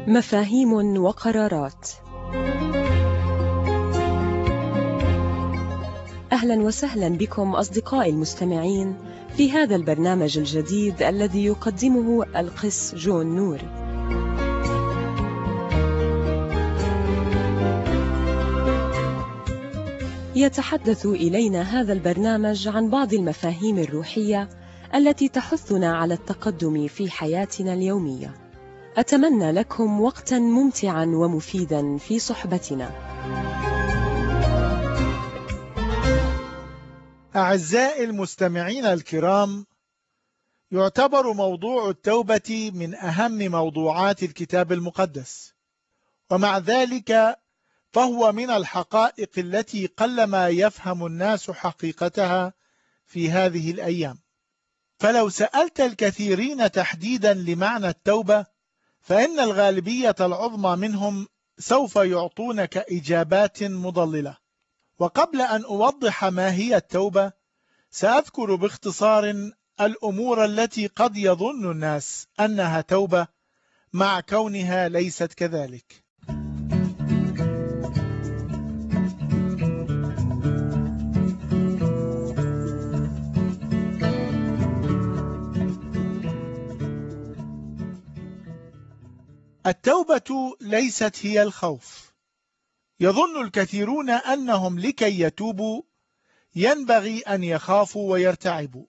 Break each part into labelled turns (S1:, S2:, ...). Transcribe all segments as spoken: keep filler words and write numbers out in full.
S1: مفاهيم وقرارات. أهلا وسهلا بكم أصدقائي المستمعين في هذا البرنامج الجديد الذي يقدمه القس جون نور. يتحدث إلينا هذا البرنامج عن بعض المفاهيم الروحية التي تحثنا على التقدم في حياتنا اليومية. أتمنى لكم وقتا ممتعا ومفيدا في صحبتنا.
S2: أعزائي المستمعين الكرام، يعتبر موضوع التوبة من أهم موضوعات الكتاب المقدس، ومع ذلك فهو من الحقائق التي قلما يفهم الناس حقيقتها في هذه الأيام. فلو سألت الكثيرين تحديدا لمعنى التوبة، فإن الغالبية العظمى منهم سوف يعطونك إجابات مضللة. وقبل أن أوضح ما هي التوبة، سأذكر باختصار الأمور التي قد يظن الناس أنها توبة مع كونها ليست كذلك. التوبة ليست هي الخوف. يظن الكثيرون أنهم لكي يتوبوا ينبغي أن يخافوا ويرتعبوا،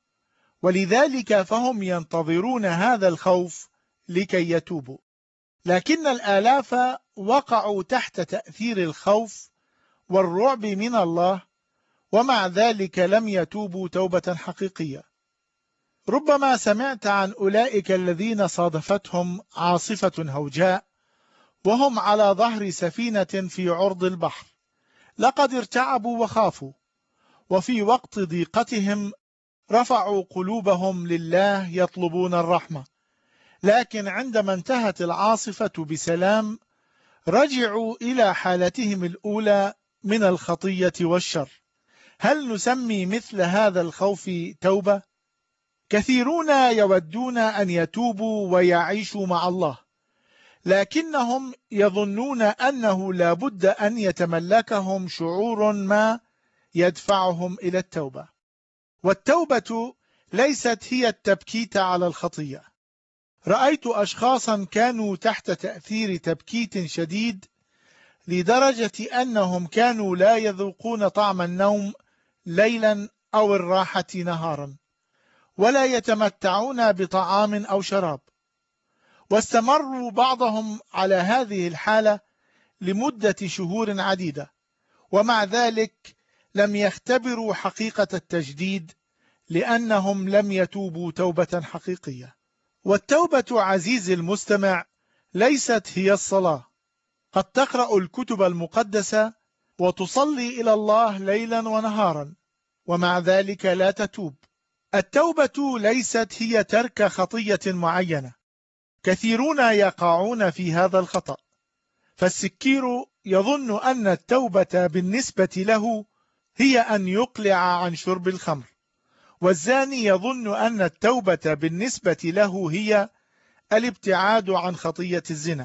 S2: ولذلك فهم ينتظرون هذا الخوف لكي يتوبوا. لكن الآلاف وقعوا تحت تأثير الخوف والرعب من الله، ومع ذلك لم يتوبوا توبة حقيقية. ربما سمعت عن أولئك الذين صادفتهم عاصفة هوجاء وهم على ظهر سفينة في عرض البحر. لقد ارتعبوا وخافوا، وفي وقت ضيقتهم رفعوا قلوبهم لله يطلبون الرحمة، لكن عندما انتهت العاصفة بسلام رجعوا إلى حالتهم الأولى من الخطية والشر. هل نسمي مثل هذا الخوف توبة؟ كثيرون يودون أن يتوبوا ويعيشوا مع الله، لكنهم يظنون أنه لا بد أن يتملكهم شعور ما يدفعهم إلى التوبة. والتوبة ليست هي التبكيت على الخطية. رأيت أشخاصا كانوا تحت تأثير تبكيت شديد لدرجة أنهم كانوا لا يذوقون طعم النوم ليلا أو الراحة نهارا، ولا يتمتعون بطعام أو شراب. واستمروا بعضهم على هذه الحالة لمدة شهور عديدة، ومع ذلك لم يختبروا حقيقة التجديد، لأنهم لم يتوبوا توبة حقيقية. والتوبة عزيزي المستمع ليست هي الصلاة. قد تقرأ الكتب المقدسة وتصلي إلى الله ليلا ونهارا، ومع ذلك لا تتوب. التوبة ليست هي ترك خطية معينة. كثيرون يقعون في هذا الخطأ. فالسكير يظن أن التوبة بالنسبة له هي أن يقلع عن شرب الخمر، والزاني يظن أن التوبة بالنسبة له هي الابتعاد عن خطية الزنا.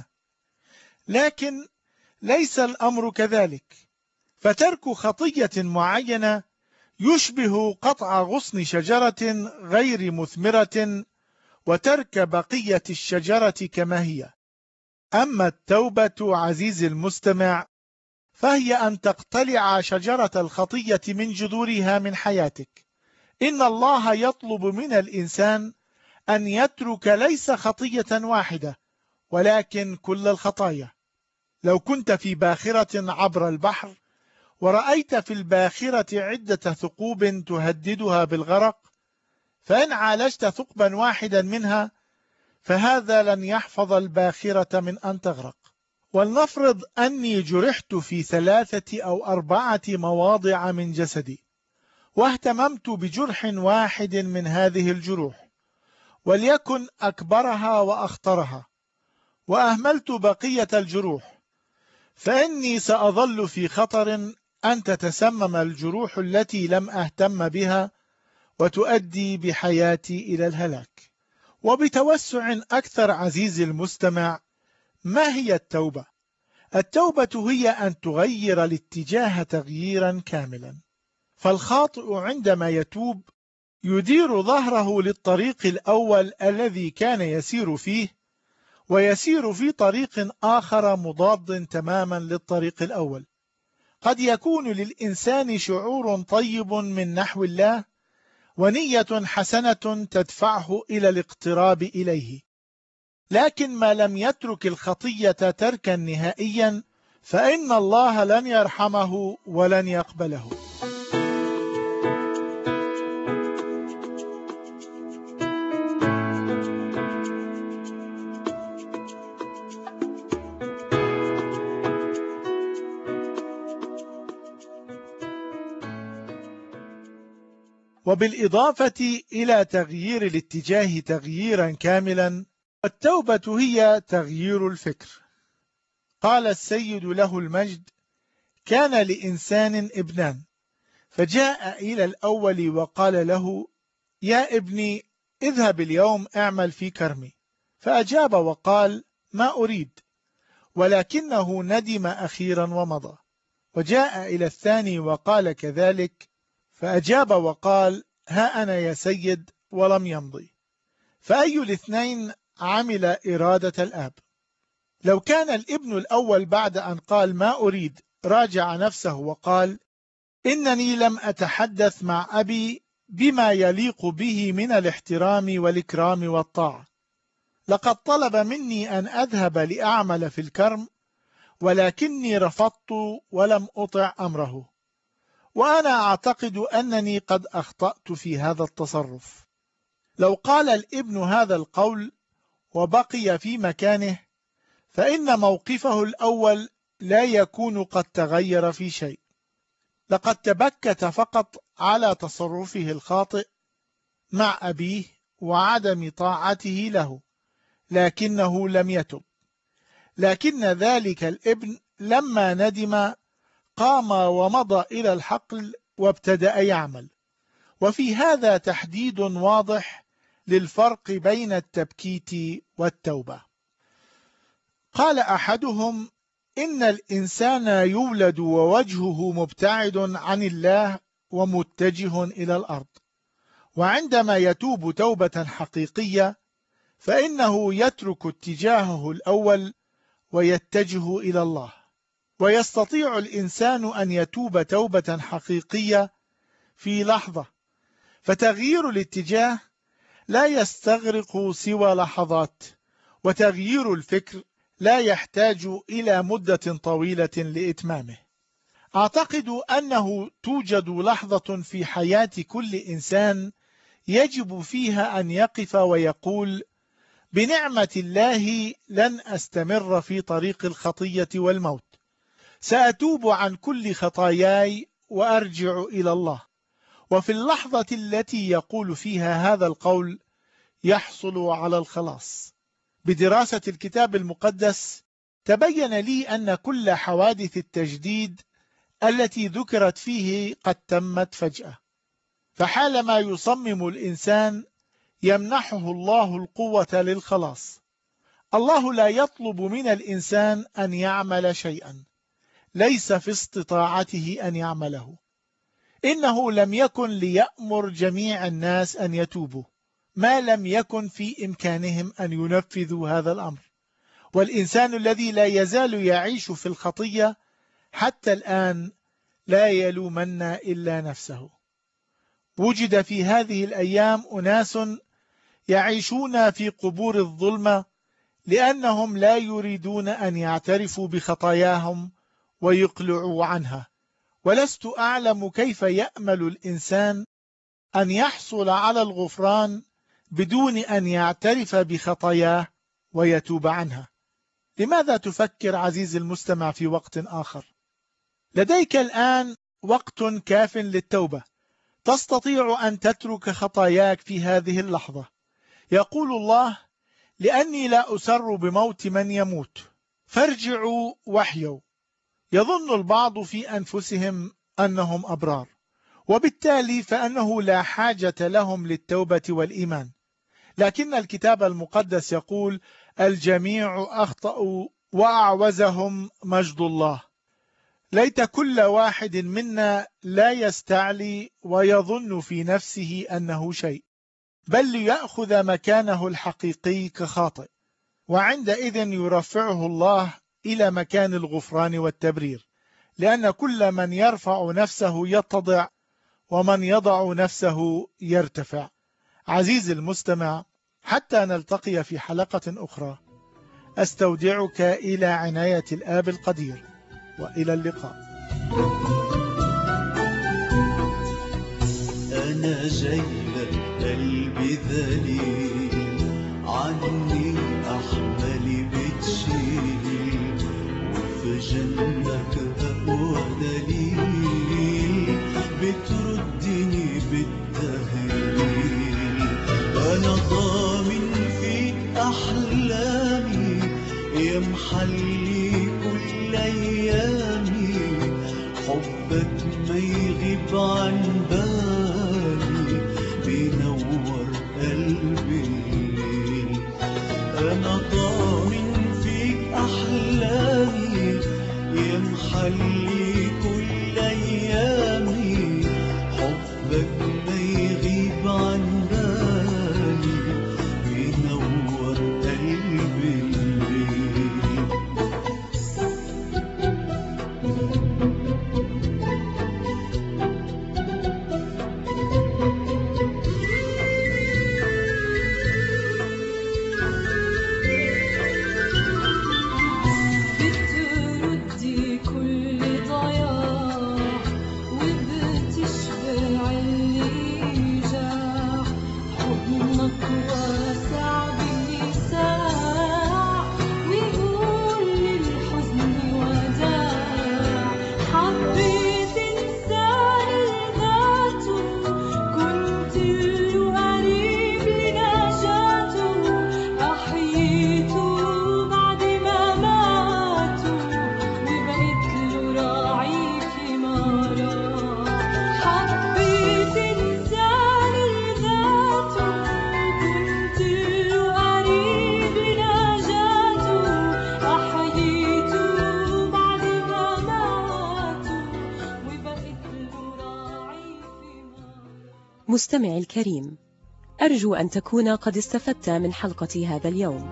S2: لكن ليس الأمر كذلك، فترك خطية معينة يشبه قطع غصن شجرة غير مثمرة وترك بقية الشجرة كما هي. أما التوبة عزيزي المستمع فهي أن تقتلع شجرة الخطية من جذورها من حياتك. إن الله يطلب من الإنسان أن يترك ليس خطية واحدة، ولكن كل الخطايا. لو كنت في باخرة عبر البحر ورأيت في الباخرة عدة ثقوب تهددها بالغرق، فإن عالجت ثقبا واحدا منها فهذا لن يحفظ الباخرة من أن تغرق. ولنفرض أني جرحت في ثلاثة أو أربعة مواضع من جسدي، واهتممت بجرح واحد من هذه الجروح، وليكن أكبرها وأخطرها، وأهملت بقية الجروح، فإني سأظل في خطر أن تتسمم الجروح التي لم أهتم بها وتؤدي بحياتي إلى الهلاك. وبتوسع أكثر عزيزي المستمع، ما هي التوبة؟ التوبة هي أن تغير الاتجاه تغييرا كاملا. فالخاطئ عندما يتوب يدير ظهره للطريق الأول الذي كان يسير فيه، ويسير في طريق آخر مضاد تماما للطريق الأول. قد يكون للإنسان شعور طيب من نحو الله ونية حسنة تدفعه إلى الاقتراب إليه، لكن ما لم يترك الخطية تركا نهائيا فإن الله لن يرحمه ولن يقبله. وبالإضافة إلى تغيير الاتجاه تغييرا كاملا، التوبة هي تغيير الفكر. قال السيد له المجد: كان لإنسان ابنان، فجاء إلى الأول وقال له: يا ابني اذهب اليوم اعمل في كرمي. فأجاب وقال: ما أريد، ولكنه ندم أخيرا ومضى. وجاء إلى الثاني وقال كذلك، فأجاب وقال: ها أنا يا سيد، ولم يمضي. فأي الاثنين عمل إرادة الآب؟ لو كان الابن الأول بعد أن قال ما أريد راجع نفسه وقال: إنني لم أتحدث مع أبي بما يليق به من الاحترام والإكرام والطاعة، لقد طلب مني أن أذهب لأعمل في الكرم، ولكني رفضت ولم أطع أمره، وأنا أعتقد أنني قد أخطأت في هذا التصرف. لو قال الابن هذا القول وبقي في مكانه فإن موقفه الأول لا يكون قد تغير في شيء، لقد تبكت فقط على تصرفه الخاطئ مع أبيه وعدم طاعته له، لكنه لم يتب. لكن ذلك الابن لما ندم قام ومضى إلى الحقل وابتدأ يعمل. وفي هذا تحديد واضح للفرق بين التبكيت والتوبة. قال أحدهم: إن الإنسان يولد ووجهه مبتعد عن الله ومتجه إلى الأرض، وعندما يتوب توبة حقيقية فإنه يترك اتجاهه الأول ويتجه إلى الله. ويستطيع الإنسان أن يتوب توبة حقيقية في لحظة، فتغيير الاتجاه لا يستغرق سوى لحظات، وتغيير الفكر لا يحتاج إلى مدة طويلة لإتمامه. أعتقد أنه توجد لحظة في حياة كل إنسان يجب فيها أن يقف ويقول: بنعمة الله لن أستمر في طريق الخطية والموت، سأتوب عن كل خطاياي وأرجع إلى الله. وفي اللحظة التي يقول فيها هذا القول يحصل على الخلاص. بدراسة الكتاب المقدس تبين لي أن كل حوادث التجديد التي ذكرت فيه قد تمت فجأة، فحالما يصمم الإنسان يمنحه الله القوة للخلاص. الله لا يطلب من الإنسان أن يعمل شيئا ليس في استطاعته أن يعمله. إنه لم يكن ليأمر جميع الناس أن يتوبوا ما لم يكن في إمكانهم أن ينفذوا هذا الأمر. والإنسان الذي لا يزال يعيش في الخطية حتى الآن لا يلومن إلا نفسه. وجد في هذه الأيام أناس يعيشون في قبور الظلمة لأنهم لا يريدون أن يعترفوا بخطاياهم ويقلعوا عنها. ولست أعلم كيف يأمل الإنسان أن يحصل على الغفران بدون أن يعترف بخطاياه ويتوب عنها. لماذا تفكر عزيزي المستمع في وقت آخر؟ لديك الآن وقت كاف للتوبة، تستطيع أن تترك خطاياك في هذه اللحظة. يقول الله: لأني لا أسر بموت من يموت فارجعوا واحيوا. يظن البعض في أنفسهم أنهم أبرار، وبالتالي فأنه لا حاجة لهم للتوبة والإيمان. لكن الكتاب المقدس يقول: الجميع أخطأوا وأعوزهم مجد الله. ليت كل واحد منا لا يستعلي ويظن في نفسه أنه شيء، بل ليأخذ مكانه الحقيقي كخاطئ، وعندئذ يرفعه الله إلى مكان الغفران والتبرير، لأن كل من يرفع نفسه يتضع، ومن يضع نفسه يرتفع. عزيزي المستمع، حتى نلتقي في حلقة أخرى، أستودعك إلى عناية الآب القدير، وإلى اللقاء.
S3: أنا جايلك قلبي ذليل، عني أحملي بتشيل، وفي جنبك أقوى دليل بتردني بالتهليل. أنا ضامن فيك أحلامي، يا محلي كل أيامي، حبك ما يغيب عن بالي، بينور قلبي الليل. أنا ضامن فيك أحلامي، يا محلي كل أيامي، حبك ما يغيب عن بالي، بينور قلبي الليل.
S1: مستمعي الكريم، أرجو أن تكون قد استفدت من حلقة هذا اليوم.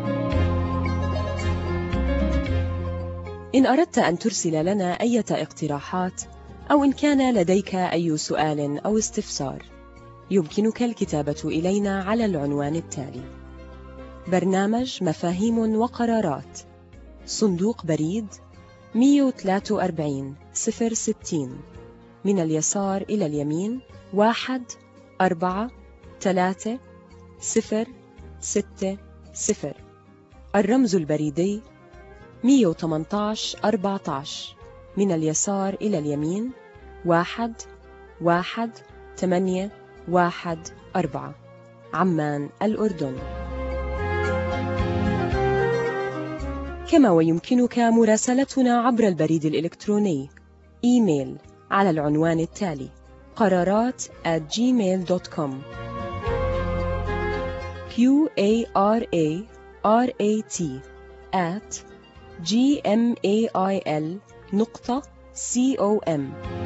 S1: إن أردت أن ترسل لنا أي اقتراحات، أو إن كان لديك أي سؤال أو استفسار، يمكنك الكتابة إلينا على العنوان التالي: برنامج مفاهيم وقرارات، صندوق بريد مئة وثلاثة وأربعين صفر ستين، من اليسار إلى اليمين واحد أربعة ثلاثة صفر ستة صفر. الرمز البريدي مئة وثمانية عشر أربعة عشر، من اليسار إلى اليمين واحد واحد ثمانية واحد أربعة، عمان الأردن. كما ويمكنك مراسلتنا عبر البريد الإلكتروني إيميل على العنوان التالي: قرارات at gmail dot com. q a r a r a t at g m a i l نقطة c o m.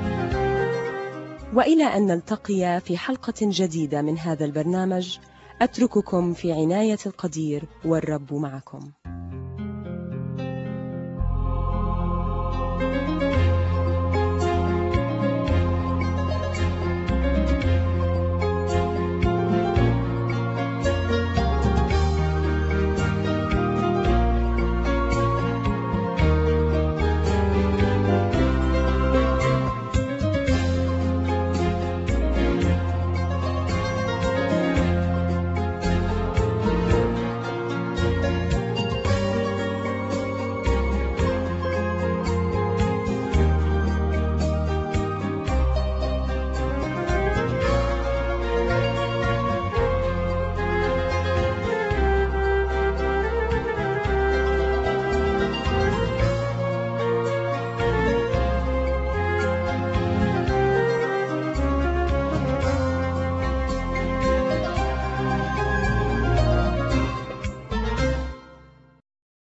S1: وإلى أن نلتقي في حلقة جديدة من هذا البرنامج، أترككم في عناية القدير، والرب معكم.